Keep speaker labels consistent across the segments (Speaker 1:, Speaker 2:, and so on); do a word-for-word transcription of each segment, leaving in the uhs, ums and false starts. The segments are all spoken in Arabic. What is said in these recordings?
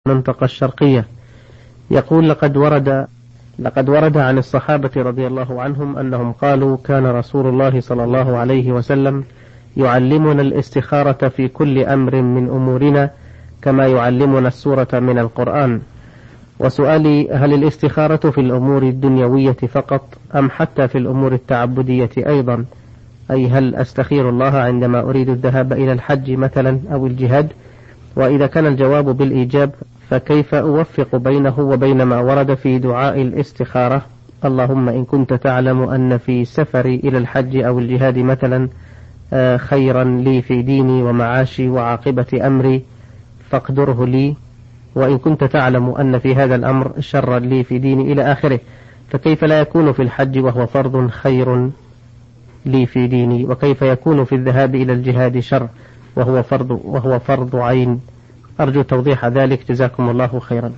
Speaker 1: المنطقة الشرقية. يقول: لقد ورد لقد ورد عن الصحابة رضي الله عنهم أنهم قالوا: كان رسول الله صلى الله عليه وسلم يعلمنا الاستخارة في كل أمر من أمورنا كما يعلمنا السورة من القرآن. وسؤالي: هل الاستخارة في الأمور الدنيوية فقط أم حتى في الأمور التعبدية أيضا؟ أي هل أستخير الله عندما أريد الذهاب إلى الحج مثلا أو الجهاد؟ وإذا كان الجواب بالإيجاب فكيف أوفق بينه وبين ما ورد في دعاء الاستخارة: اللهم إن كنت تعلم أن في سفري إلى الحج أو الجهاد مثلا خيرا لي في ديني ومعاشي وعاقبة أمري فاقدره لي، وإن كنت تعلم أن في هذا الأمر شرا لي في ديني إلى آخره، فكيف لا يكون في الحج وهو فرض خير لي في ديني؟ وكيف يكون في الذهاب إلى الجهاد شر وهو فرض وهو فرض عين؟ أرجو توضيح ذلك، جزاكم الله خيرا.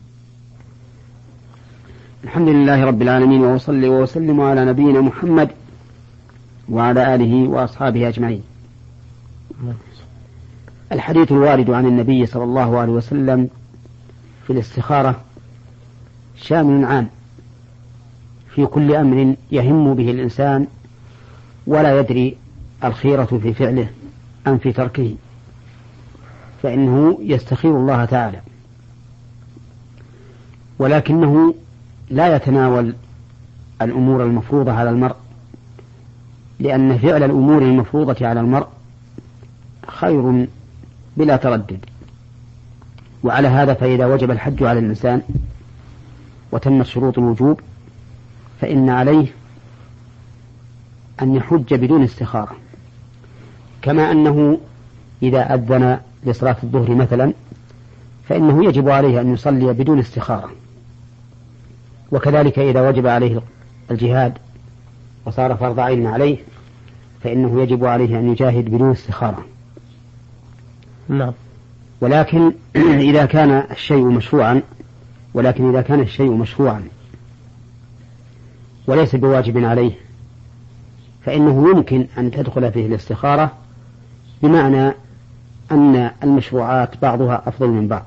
Speaker 2: الحمد لله رب العالمين، وأصلي وأسلم على نبينا محمد وعلى آله وأصحابه أجمعين. الحديث الوارد عن النبي صلى الله عليه وسلم في الاستخارة شامل عام في كل أمر يهم به الإنسان ولا يدري الخيرة في فعله أم في تركه، فإنه يستخير الله تعالى، ولكنه لا يتناول الأمور المفروضة على المرء، لأن فعل الأمور المفروضة على المرء خير بلا تردد. وعلى هذا فإذا وجب الحج على الإنسان وتمت شروط الوجوب فإن عليه أن يحج بدون استخارة، كما أنه إذا أذن لصلاة الظهر مثلا فإنه يجب عليه أن يصلي بدون استخارة، وكذلك إذا وجب عليه الجهاد وصار فرض عين عليه فإنه يجب عليه أن يجاهد بدون استخارة.
Speaker 1: نعم.
Speaker 2: ولكن إذا كان الشيء مشروعا ولكن إذا كان الشيء مشروعا وليس بواجب عليه فإنه يمكن أن تدخل فيه الاستخارة، بمعنى أن المشروعات بعضها أفضل من بعض.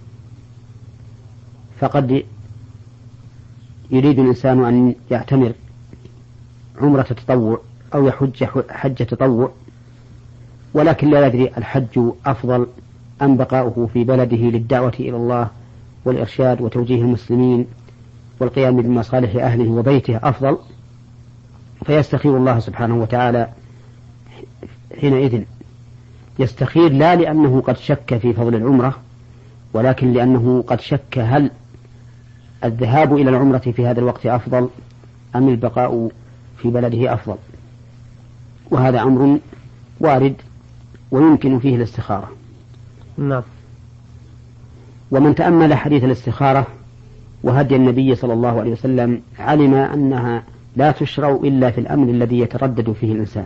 Speaker 2: فقد يريد الإنسان أن يعتمر عمرة تطوع أو يحج حج تطوع، ولكن لا يدري الحج أفضل أم بقاؤه في بلده للدعوة إلى الله والإرشاد وتوجيه المسلمين والقيام بمصالح أهله وبيته أفضل، فيستخير الله سبحانه وتعالى. حينئذ يستخير لا لأنه قد شك في فضل العمرة، ولكن لأنه قد شك هل الذهاب إلى العمرة في هذا الوقت أفضل أم البقاء في بلده أفضل. وهذا أمر وارد ويمكن فيه الاستخارة.
Speaker 1: نعم.
Speaker 2: ومن تأمل حديث الاستخارة وهدي النبي صلى الله عليه وسلم علم أنها لا تشرع إلا في الأمر الذي يتردد فيه الإنسان.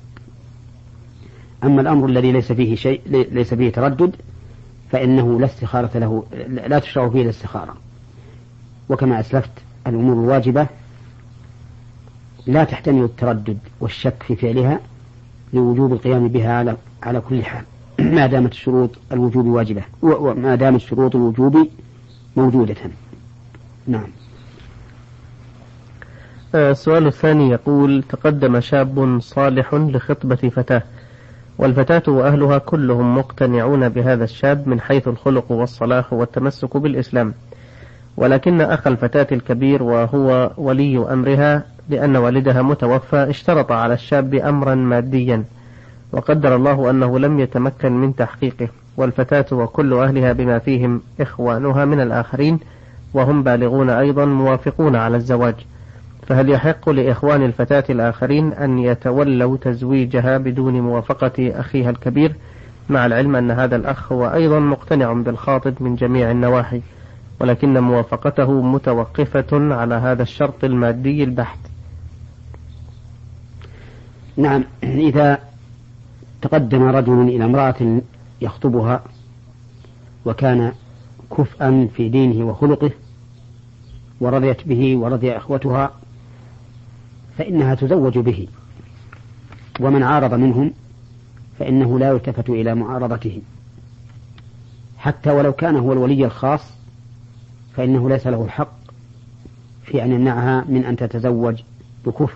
Speaker 2: أما الأمر الذي ليس فيه شيء ليس فيه تردد فإنه لا استخارة له، لا تشرع فيه الاستخارة. وكما أسلفت الأمور الواجبة لا تحتمل التردد والشك في فعلها لوجوب القيام بها على على كل حال ما دامت شروط الوجوب واجبة وما دامت شروط الوجوب موجودة. نعم.
Speaker 1: السؤال الثاني يقول: تقدم شاب صالح لخطبة فتاة، والفتاة وأهلها كلهم مقتنعون بهذا الشاب من حيث الخلق والصلاح والتمسك بالإسلام، ولكن أخ الفتاة الكبير وهو ولي أمرها لأن والدها متوفى اشترط على الشاب أمرا ماديا، وقدر الله أنه لم يتمكن من تحقيقه، والفتاة وكل أهلها بما فيهم إخوانها من الآخرين وهم بالغون أيضا موافقون على الزواج، فهل يحق لإخوان الفتاة الآخرين أن يتولوا تزويجها بدون موافقة أخيها الكبير، مع العلم أن هذا الأخ هو أيضا مقتنع بالخاطب من جميع النواحي، ولكن موافقته متوقفة على هذا الشرط المادي البحت؟
Speaker 2: نعم. إذا تقدم رجل إلى امرأة يخطبها وكان كفءا في دينه وخلقه ورضيت به ورضي أخوتها فإنها تزوج به، ومن عارض منهم فإنه لا يلتفت إلى معارضته حتى ولو كان هو الولي الخاص فإنه ليس له الحق في أن يمنعها من أن تتزوج بكفء،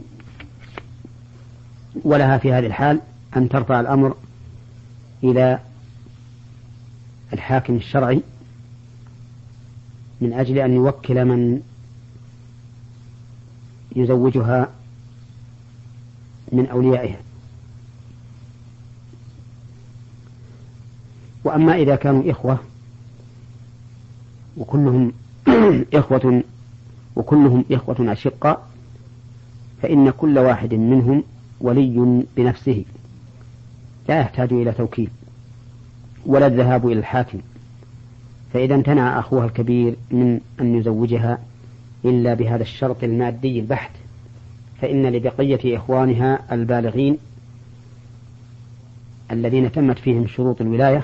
Speaker 2: ولها في هذه الحال أن ترفع الأمر إلى الحاكم الشرعي من أجل أن يوكل من يزوجها من أوليائها. وأما إذا كانوا إخوة وكلهم إخوة وكلهم إخوة أشقاء فإن كل واحد منهم ولي بنفسه لا يحتاج إلى توكيل ولا الذهاب إلى الحاكم. فإذا امتنع أخوها الكبير من أن يزوجها إلا بهذا الشرط المادي البحت فإن لبقية إخوانها البالغين الذين تمت فيهم شروط الولاية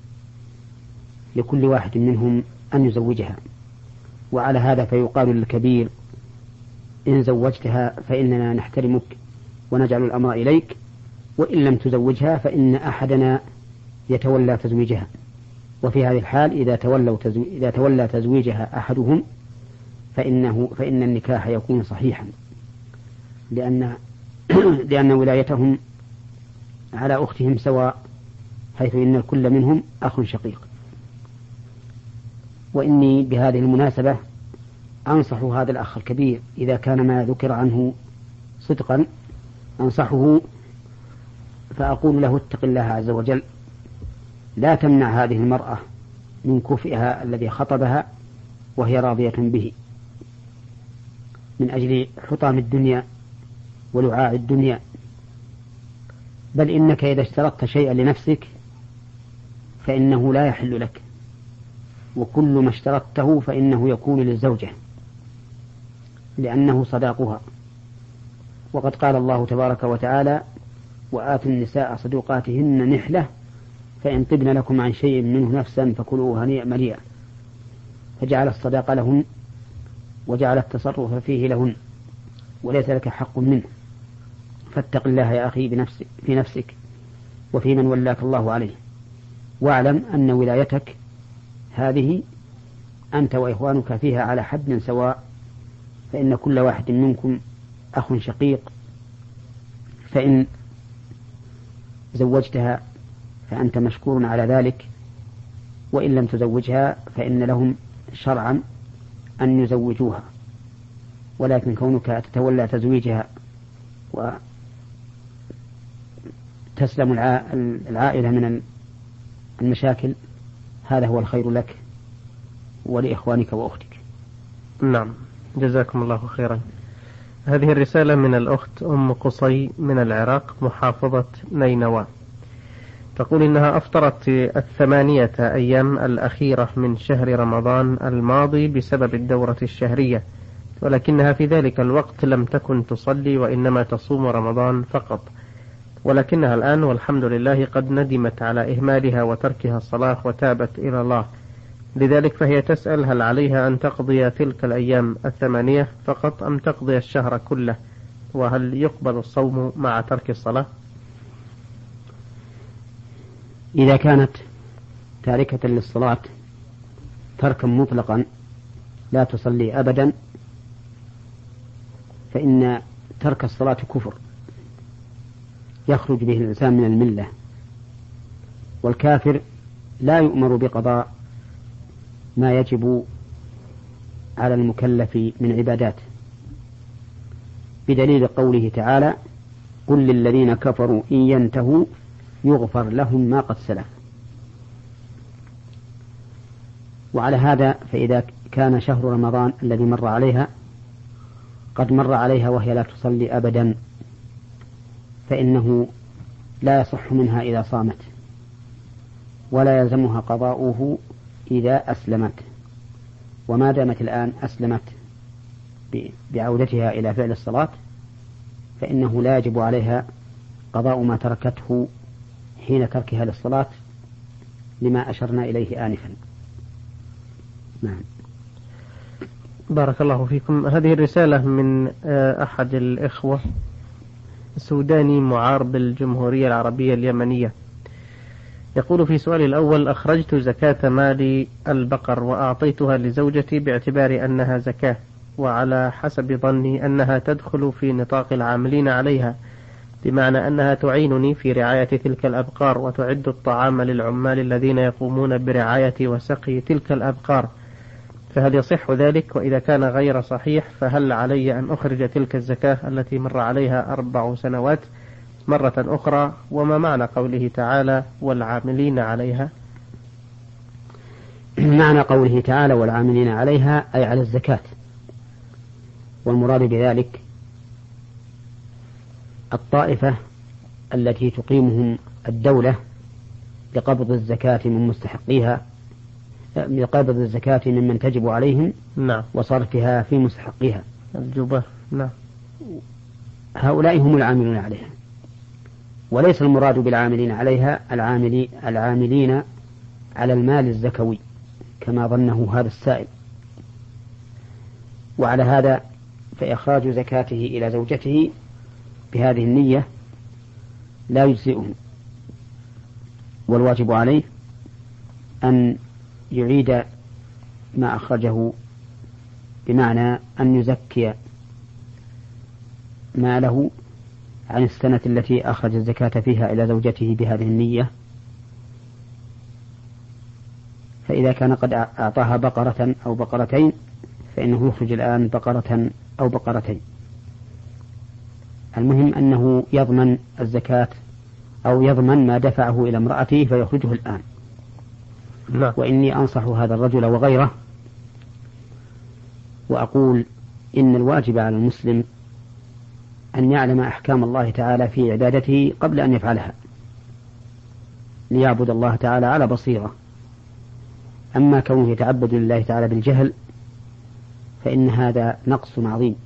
Speaker 2: لكل واحد منهم أن يزوجها. وعلى هذا فيقال للكبير إن زوجتها فإننا نحترمك ونجعل الأمر إليك، وإن لم تزوجها فإن أحدنا يتولى تزويجها. وفي هذه الحال إذا تولوا تزو... إذا تولى تزويجها أحدهم فإنه فإن النكاح يكون صحيحا، لأن لأن ولايتهم على أختهم سواء، حيث إن الكل منهم أخ شقيق. وإني بهذه المناسبة أنصح هذا الأخ الكبير إذا كان ما ذكر عنه صدقا أنصحه فأقول له اتق الله عز وجل، لا تمنع هذه المرأة من كفئها الذي خطبها وهي راضية به من أجل حطام الدنيا ولعاع الدنيا، بل إنك إذا اشترطت شيئا لنفسك فإنه لا يحل لك، وكل ما اشترطته فإنه يكون للزوجة لأنه صداقها. وقد قال الله تبارك وتعالى وآتوا النساء صدوقاتهن نحلة فإن طبن لكم عن شيء منه نفسا فكلوه هنيئا مريئا، فجعل الصداقة لهن وجعل التصرف فيه لهن وليس لك حق منه. فاتق الله يا أخي بنفسك في نفسك وفي من ولاك الله عليه، واعلم أن ولايتك هذه أنت وإخوانك فيها على حد سواء، فإن كل واحد منكم أخ شقيق، فإن زوجتها فأنت مشكور على ذلك، وإن لم تزوجها فإن لهم شرعا أن يزوجوها، ولكن كونك تتولى تزويجها وتسلم العائلة من المشاكل هذا هو الخير لك ولإخوانك وأختك.
Speaker 1: نعم، جزاكم الله خيرا. هذه الرسالة من الأخت أم قصي من العراق محافظة نينوى، تقول إنها أفطرت الثمانية أيام الأخيرة من شهر رمضان الماضي بسبب الدورة الشهرية، ولكنها في ذلك الوقت لم تكن تصلي وإنما تصوم رمضان فقط، ولكنها الآن والحمد لله قد ندمت على إهمالها وتركها الصلاة وتابت إلى الله، لذلك فهي تسأل هل عليها أن تقضي تلك الأيام الثمانية فقط أم تقضي الشهر كله، وهل يقبل الصوم مع ترك الصلاة؟
Speaker 2: إذا كانت تاركة للصلاة تركا مطلقا لا تصلي أبدا فإن ترك الصلاة كفر يخرج به الإنسان من الملة، والكافر لا يؤمر بقضاء ما يجب على المكلف من عبادات، بدليل قوله تعالى قل للذين كفروا إن ينتهوا يغفر لهم ما قد سلف. وعلى هذا فإذا كان شهر رمضان الذي مر عليها قد مر عليها وهي لا تصلي أبدا فإنه لا يصح منها إذا صامت، ولا يلزمها قضاؤه إذا أسلمت، وما دامت الآن أسلمت بعودتها إلى فعل الصلاة فإنه لا يجب عليها قضاء ما تركته حين تركها للصلاة لما أشرنا إليه آنفا. نعم.
Speaker 1: بارك الله فيكم. هذه الرسالة من أحد الإخوة، سوداني معار بالجمهورية العربية اليمنية، يقول في سؤالي الأول: أخرجت زكاة مال البقر وأعطيتها لزوجتي باعتبار أنها زكاة، وعلى حسب ظني أنها تدخل في نطاق العاملين عليها، بمعنى أنها تعينني في رعاية تلك الأبقار وتعد الطعام للعمال الذين يقومون برعاية وسقي تلك الأبقار، فهل يصح ذلك؟ وإذا كان غير صحيح فهل علي أن أخرج تلك الزكاة التي مر عليها أربع سنوات مرة أخرى؟ وما معنى قوله تعالى والعاملين عليها؟
Speaker 2: معنى قوله تعالى والعاملين عليها أي على الزكاة، والمراد بذلك الطائفة التي تقيمهم الدولة لقبض الزكاة من مستحقيها، لقبض الزكاة ممن تجب عليهم،
Speaker 1: نعم،
Speaker 2: وصرفها في مستحقيها،
Speaker 1: الجبة، نعم،
Speaker 2: هؤلاء هم العاملون عليها. وليس المراد بالعاملين عليها العاملي العاملين على المال الزكوي كما ظنه هذا السائل. وعلى هذا فإخراج زكاته إلى زوجته بهذه النية لا يجزئه، والواجب عليه أن يعيد ما أخرجه، بمعنى أن يزكي ماله عن السنة التي أخرج الزكاة فيها إلى زوجته بهذه النية. فإذا كان قد أعطاها بقرة أو بقرتين فإنه يخرج الآن بقرة أو بقرتين. المهم أنه يضمن الزكاة أو يضمن ما دفعه إلى امرأته فيخرجه الآن.
Speaker 1: لا.
Speaker 2: وإني أنصح هذا الرجل وغيره وأقول إن الواجب على المسلم أن يعلم أحكام الله تعالى في عبادته قبل أن يفعلها، ليعبد الله تعالى على بصيرة. أما كونه يتعبد لله تعالى بالجهل فإن هذا نقص عظيم،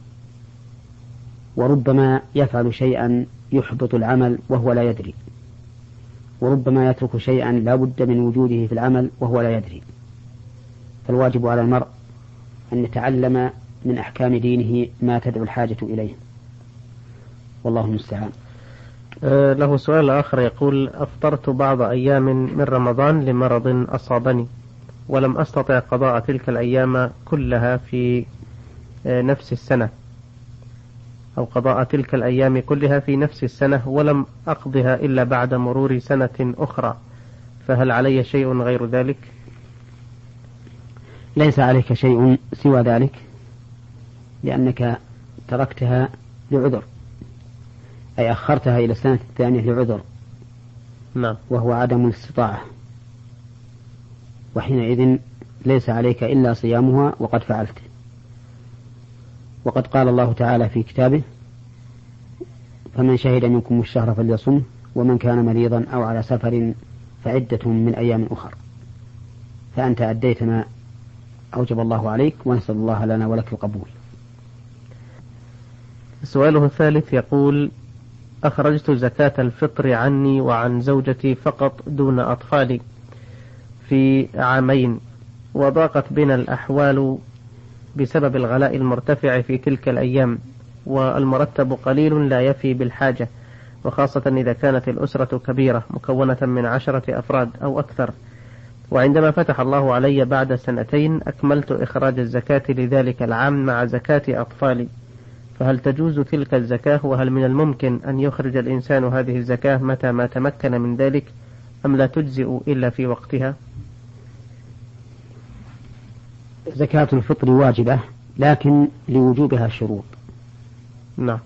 Speaker 2: وربما يفعل شيئا يحبط العمل وهو لا يدري، وربما يترك شيئا لا بد من وجوده في العمل وهو لا يدري. فالواجب على المرء أن يتعلم من أحكام دينه ما تدعو الحاجة إليه، والله المستعان.
Speaker 1: أه له سؤال آخر يقول: أفطرت بعض أيام من رمضان لمرض أصابني، ولم أستطع قضاء تلك الأيام كلها في نفس السنة، أو قضاء تلك الأيام كلها في نفس السنة، ولم أقضها إلا بعد مرور سنة أخرى، فهل علي شيء غير ذلك؟
Speaker 2: ليس عليك شيء سوى ذلك، لأنك تركتها لعذر، أي أخرتها إلى السنة الثانية لعذر،
Speaker 1: نعم،
Speaker 2: وهو عدم الاستطاعة، وحينئذ ليس عليك إلا صيامها وقد فعلت. وقد قال الله تعالى في كتابه: فمن شهد منكم الشهر فليصمه ومن كان مريضا أو على سفر فعدة من أيام أخر. فأنت أديت ما أوجب الله عليك، ونسأل الله لنا ولك القبول.
Speaker 1: سؤاله الثالث يقول: أخرجت زكاة الفطر عني وعن زوجتي فقط دون أطفالي في عامين، وضاقت بنا الأحوال بسبب الغلاء المرتفع في تلك الأيام، والمرتب قليل لا يفي بالحاجة، وخاصة إذا كانت الأسرة كبيرة مكونة من عشرة أفراد أو أكثر. وعندما فتح الله علي بعد سنتين أكملت إخراج الزكاة لذلك العام مع زكاة أطفالي، فهل تجوز تلك الزكاة؟ وهل من الممكن أن يخرج الإنسان هذه الزكاة متى ما تمكن من ذلك، أم لا تجزئ إلا في وقتها؟
Speaker 2: زكاة الفطر واجبة، لكن لوجوبها شروط.
Speaker 1: نعم.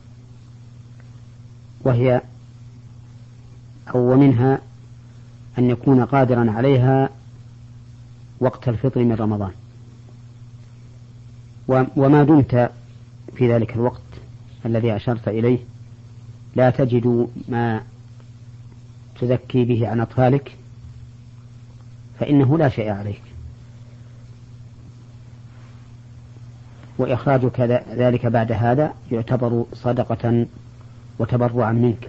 Speaker 2: وهي أو ومنها أن يكون قادرا عليها وقت الفطر من رمضان، وما دمت في ذلك الوقت الذي أشرت إليه لا تجد ما تزكي به عن أطفالك فإنه لا شيء عليك، وإخراجك ذلك بعد هذا يعتبر صدقة وتبرعا منك،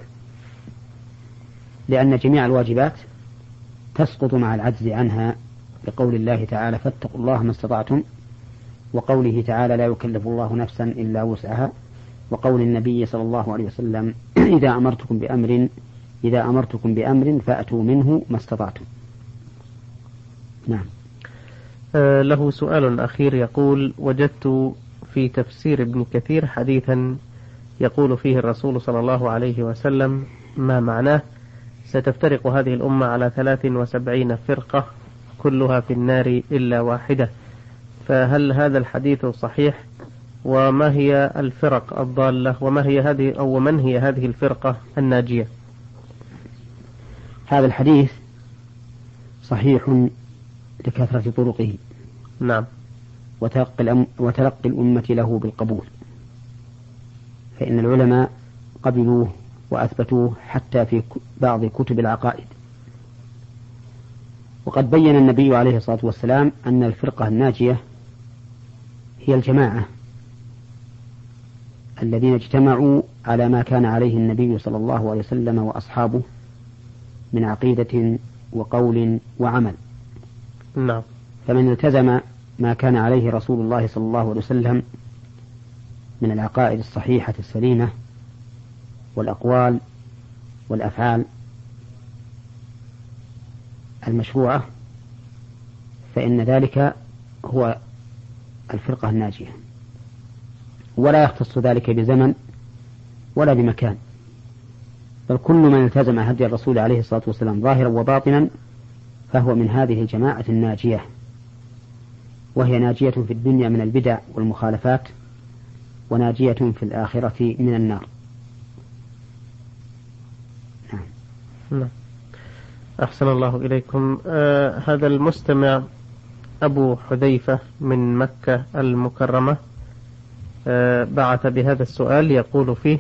Speaker 2: لأن جميع الواجبات تسقط مع العجز عنها، بقول الله تعالى: فاتقوا الله ما استطعتم، وقوله تعالى: لا يكلف الله نفسا إلا وسعها، وقول النبي صلى الله عليه وسلم: إذا أمرتكم بأمر إذا أمرتكم بأمر فأتوا منه ما استطعتم. نعم.
Speaker 1: آه له سؤال أخير يقول: وجدت في تفسير ابن كثير حديثا يقول فيه الرسول صلى الله عليه وسلم ما معناه: ستفترق هذه الأمة على ثلاث وسبعين فرقة كلها في النار إلا واحدة، فهل هذا الحديث صحيح؟ وما هي الفرق الضالة؟ وما هي هذه أو من هي هذه الفرقة الناجية؟
Speaker 2: هذا الحديث صحيح لكثرة طرقه.
Speaker 1: نعم.
Speaker 2: وتلقي, الأم وتلقي الأمة له بالقبول، فإن العلماء قبلوه وأثبتوه حتى في بعض كتب العقائد. وقد بين النبي عليه الصلاة والسلام أن الفرقة الناجية هي الجماعة الذين اجتمعوا على ما كان عليه النبي صلى الله عليه وسلم وأصحابه من عقيدة وقول وعمل.
Speaker 1: نعم.
Speaker 2: فمن التزم ما كان عليه رسول الله صلى الله عليه وسلم من العقائد الصحيحة السليمة والأقوال والأفعال المشروعة، فإن ذلك هو الفرقة الناجية، ولا يختص ذلك بزمن ولا بمكان، بل كل من التزم هدي الرسول عليه الصلاة والسلام ظاهرا وباطنا فهو من هذه الجماعة الناجية، وهي ناجية في الدنيا من البدع والمخالفات، وناجية في الآخرة من النار.
Speaker 1: نعم. نعم. أحسن الله إليكم. آه هذا المستمع أبو حذيفة من مكة المكرمة آه بعث بهذا السؤال يقول فيه: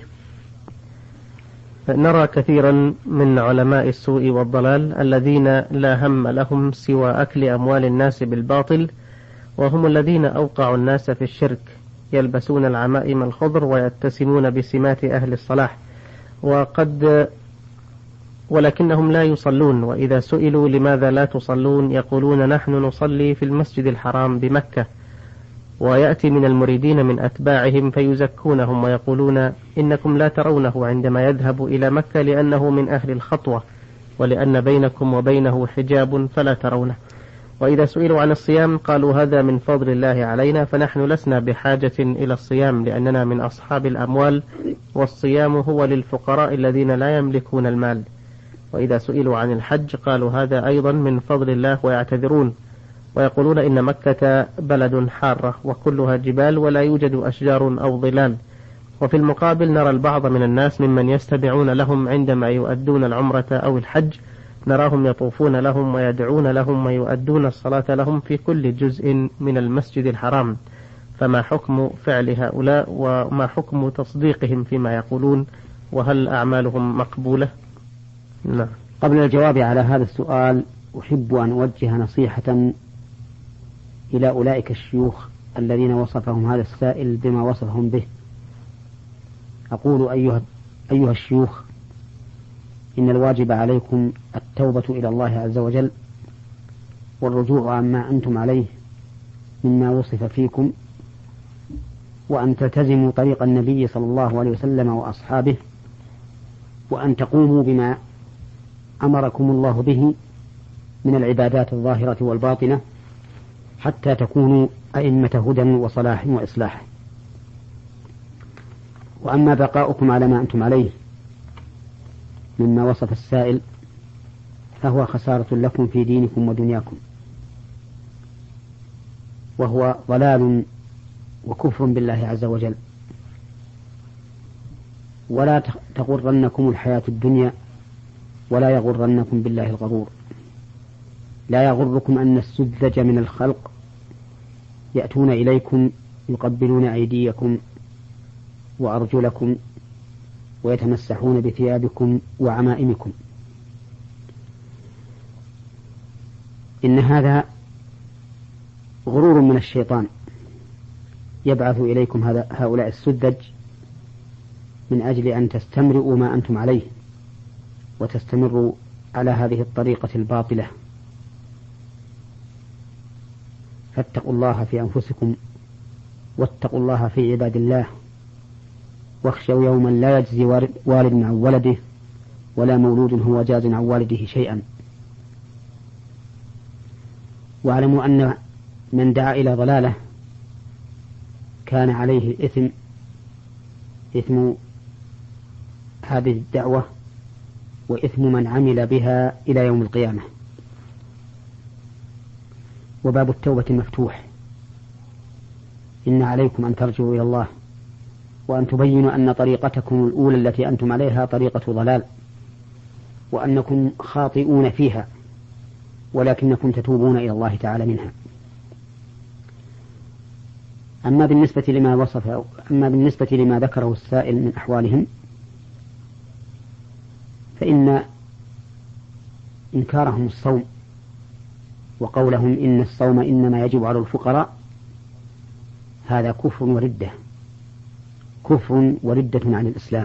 Speaker 1: نرى كثيرا من علماء السوء والضلال الذين لا هم لهم سوى أكل أموال الناس بالباطل، وهم الذين أوقعوا الناس في الشرك، يلبسون العمائم الخضر ويتسمون بسمات أهل الصلاح، وقد ولكنهم لا يصلون، وإذا سئلوا لماذا لا تصلون يقولون نحن نصلي في المسجد الحرام بمكة. ويأتي من المريدين من أتباعهم فيزكونهم ويقولون إنكم لا ترونه عندما يذهب إلى مكة لأنه من أهل الخطوة، ولأن بينكم وبينه حجاب فلا ترونه. وإذا سئلوا عن الصيام قالوا هذا من فضل الله علينا، فنحن لسنا بحاجة إلى الصيام لأننا من أصحاب الأموال، والصيام هو للفقراء الذين لا يملكون المال. وإذا سئلوا عن الحج قالوا هذا أيضا من فضل الله ويعتذرون، ويقولون إن مكة بلد حارة وكلها جبال ولا يوجد أشجار أو ظلال. وفي المقابل نرى البعض من الناس ممن يستمعون لهم عندما يؤدون العمرة أو الحج، نراهم يطوفون لهم ويدعون لهم ويؤدون الصلاة لهم في كل جزء من المسجد الحرام، فما حكم فعل هؤلاء وما حكم تصديقهم فيما يقولون، وهل أعمالهم مقبولة؟
Speaker 2: نعم. قبل الجواب على هذا السؤال أحب أن أوجه نصيحة إلى أولئك الشيوخ الذين وصفهم هذا السائل بما وصفهم به. أقول أيها, أيها الشيوخ، إن الواجب عليكم التوبة إلى الله عز وجل والرجوع عما أنتم عليه مما وصف فيكم، وأن تلتزموا طريق النبي صلى الله عليه وسلم وأصحابه، وأن تقوموا بما أمركم الله به من العبادات الظاهرة والباطنة حتى تكونوا أئمة هدى وصلاح وإصلاح. وأما بقاؤكم على ما أنتم عليه مما وصف السائل فهو خسارة لكم في دينكم ودنياكم، وهو ضلال وكفر بالله عز وجل. ولا تغرنكم الحياة الدنيا ولا يغرنكم بالله الغرور. لا يغركم أن السذج من الخلق يأتون إليكم يقبلون أيديكم وأرجلكم ويتمسحون بثيابكم وعمائمكم. إن هذا غرور من الشيطان يبعث إليكم هذا هؤلاء السذج من أجل أن تستمرئوا ما أنتم عليه وتستمروا على هذه الطريقة الباطلة. فاتقوا الله في أنفسكم واتقوا الله في عباد الله، واخشوا يوما لا يجزي والد عن ولده ولا مولود هو جاز عن والده شيئا. واعلموا أن من دعا إلى ضلالة كان عليه الإثم إثم هذه الدعوة وإثم من عمل بها إلى يوم القيامة. وباب التوبة مفتوح. إن عليكم أن ترجعوا إلى الله وأن تبينوا أن طريقتكم الأولى التي أنتم عليها طريقة ضلال، وأنكم خاطئون فيها، ولكنكم تتوبون إلى الله تعالى منها. أما بالنسبة لما وصف أما بالنسبة لما ذكره السائل من أحوالهم، فإن إنكارهم الصوم وقولهم إن الصوم إنما يجب على الفقراء هذا كفر وردة كفر وردة عن الإسلام،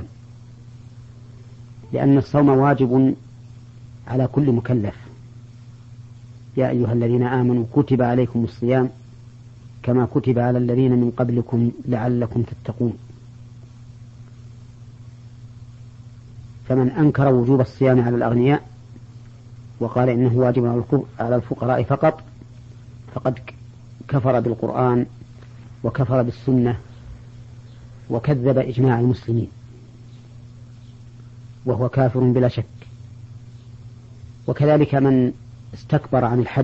Speaker 2: لأن الصوم واجب على كل مكلف. يا أيها الذين آمنوا كتب عليكم الصيام كما كتب على الذين من قبلكم لعلكم تتقون. فمن أنكر وجوب الصيام على الأغنياء وقال إنه واجب على الفقراء فقط فقد كفر بالقرآن وكفر بالسنة وكذب إجماع المسلمين، وهو كافر بلا شك. وكذلك من استكبر عن الحج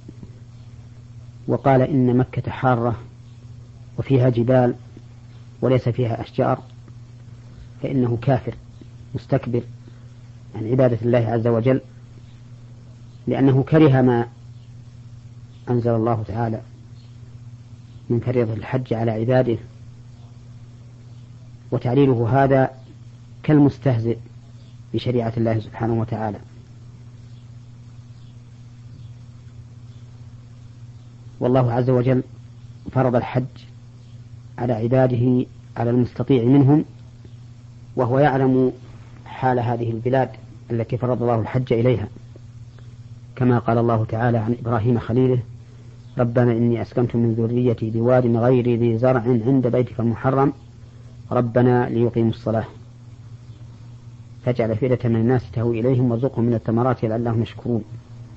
Speaker 2: وقال إن مكة حارة وفيها جبال وليس فيها أشجار فإنه كافر مستكبر عن عبادة الله عز وجل، لأنه كره ما أنزل الله تعالى من فريضة الحج على عباده، وتعليله هذا كالمستهزئ بشريعة الله سبحانه وتعالى. والله عز وجل فرض الحج على عباده على المستطيع منهم، وهو يعلم حال هذه البلاد التي فرض الله الحج إليها، كما قال الله تعالى عن إبراهيم خليله: ربنا إني أسكنت من ذريتي بواد غير ذي زرع عند بيتك المحرم ربنا ليقيموا الصلاة فاجعل أفئدة من الناس تهوي إليهم وارزقهم من الثمرات لعلهم يشكرون.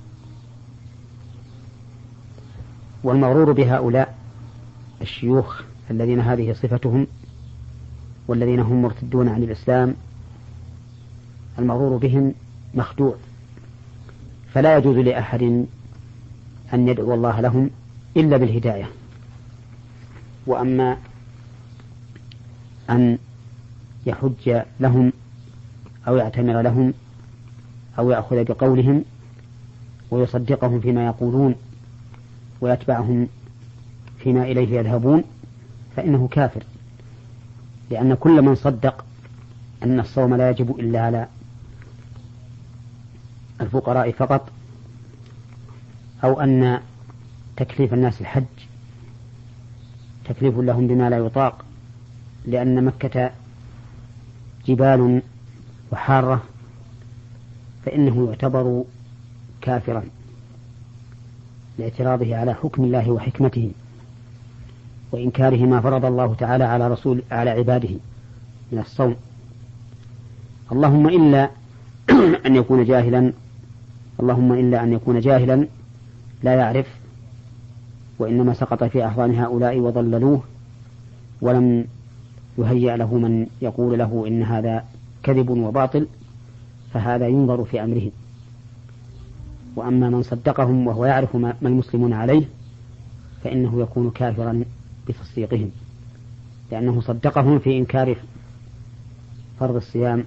Speaker 2: والمغرور بهؤلاء الشيوخ الذين هذه صفتهم والذين هم مرتدون عن الإسلام، المغرور بهم مخدوع، فلا يجوز لأحد أن يدعو الله لهم إلا بالهداية. وأما أن يحج لهم أو يعتمر لهم أو يأخذ بقولهم ويصدقهم فيما يقولون ويتبعهم فيما إليه يذهبون فإنه كافر، لأن كل من صدق أن الصوم لا يجب إلا على الفقراء فقط، أو أن تكليف الناس الحج تكليف لهم بما لا يطاق، لأن مكة جبال وحارة، فإنه يعتبر كافرا لاعتراضه على حكم الله وحكمته وإنكاره ما فرض الله تعالى على رسول على عباده من الصوم. اللهم إلا أن يكون جاهلا اللهم إلا أن يكون جاهلا لا يعرف، وإنما سقط في أحضان هؤلاء وضللوه ولم يهيأ له من يقول له إن هذا كذب وباطل، فهذا ينظر في أمره. وأما من صدقهم وهو يعرف ما المسلمون عليه فإنه يكون كافرا بتصديقهم، لأنه صدقهم في إنكار فرض الصيام.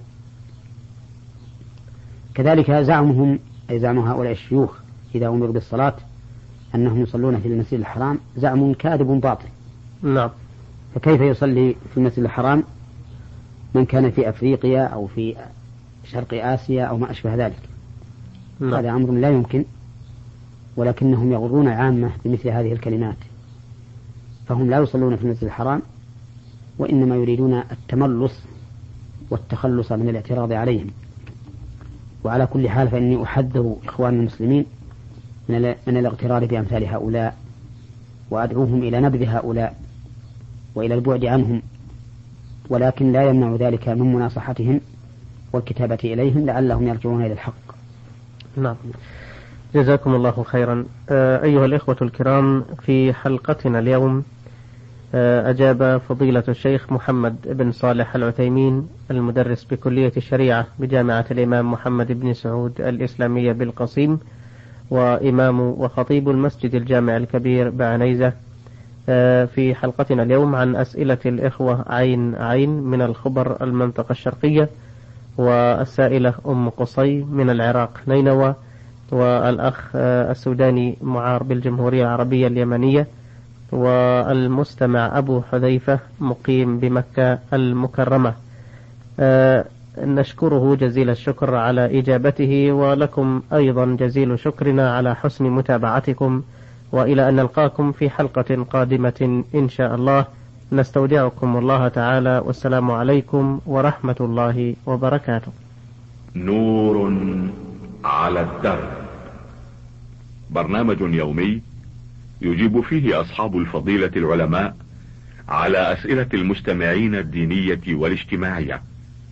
Speaker 2: كذلك زعمهم أي زعم هؤلاء الشيوخ إذا أمروا بالصلاة أنهم يصلون في المسجد الحرام زعم كاذب باطل.
Speaker 1: نعم.
Speaker 2: فكيف يصلي في المسجد الحرام من كان في أفريقيا أو في شرق آسيا أو ما أشبه ذلك؟ نعم. هذا أمر لا يمكن، ولكنهم يغرون عامة بمثل هذه الكلمات، فهم لا يصلون في المسجد الحرام وإنما يريدون التملص والتخلص من الاعتراض عليهم. وعلى كل حال فإني أحذر إخوان المسلمين من الاغترار بأمثال هؤلاء، وأدعوهم إلى نبذ هؤلاء وإلى البعد عنهم، ولكن لا يمنع ذلك من مناصحتهم والكتابة إليهم لعلهم يرجعون إلى الحق.
Speaker 1: نعم، جزاكم الله خيرا. أيها الإخوة الكرام، في حلقتنا اليوم أجاب فضيلة الشيخ محمد بن صالح العثيمين المدرس بكلية الشريعة بجامعة الإمام محمد بن سعود الإسلامية بالقصيم، وإمام وخطيب المسجد الجامع الكبير بعنيزة، في حلقتنا اليوم عن أسئلة الإخوة عين عين من الخبر المنطقة الشرقية، والسائلة أم قصي من العراق نينوى، والأخ السوداني معار بالجمهورية العربية اليمنية، والمستمع أبو حذيفة مقيم بمكة المكرمة. أه نشكره جزيل الشكر على إجابته، ولكم أيضا جزيل شكرنا على حسن متابعتكم، وإلى أن نلقاكم في حلقة قادمة إن شاء الله. نستودعكم الله تعالى، والسلام عليكم ورحمة الله وبركاته.
Speaker 3: نور على الدرب، برنامج يومي يجيب فيه أصحاب الفضيلة العلماء على أسئلة المستمعين الدينية والاجتماعية.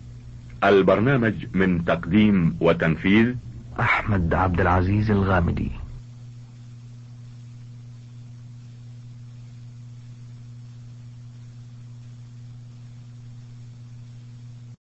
Speaker 3: البرنامج من تقديم وتنفيذ
Speaker 4: أحمد عبد العزيز الغامدي.